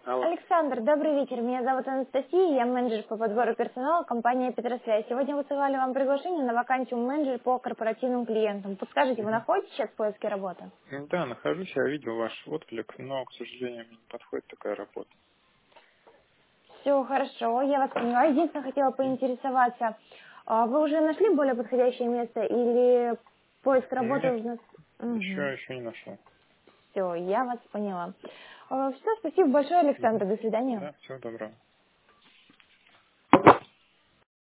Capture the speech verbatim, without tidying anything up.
Алло. Александр, добрый вечер. Меня зовут Анастасия, я менеджер по подбору персонала компании Петросвязь. Сегодня высылали вам приглашение на вакансию менеджер по корпоративным клиентам. Подскажите, вы Мгм. находитесь сейчас в поиске работы? Ну Да, нахожусь, я видел ваш отклик, но, к сожалению, мне не подходит такая работа. Все хорошо, я вас поняла. Единственное, хотела поинтересоваться, а вы уже нашли более подходящее место или поиск работы Нет, уже... еще, еще не нашел. Все, я вас поняла. Все, спасибо большое, Мгм. Александр, до свидания. Да, всего доброго.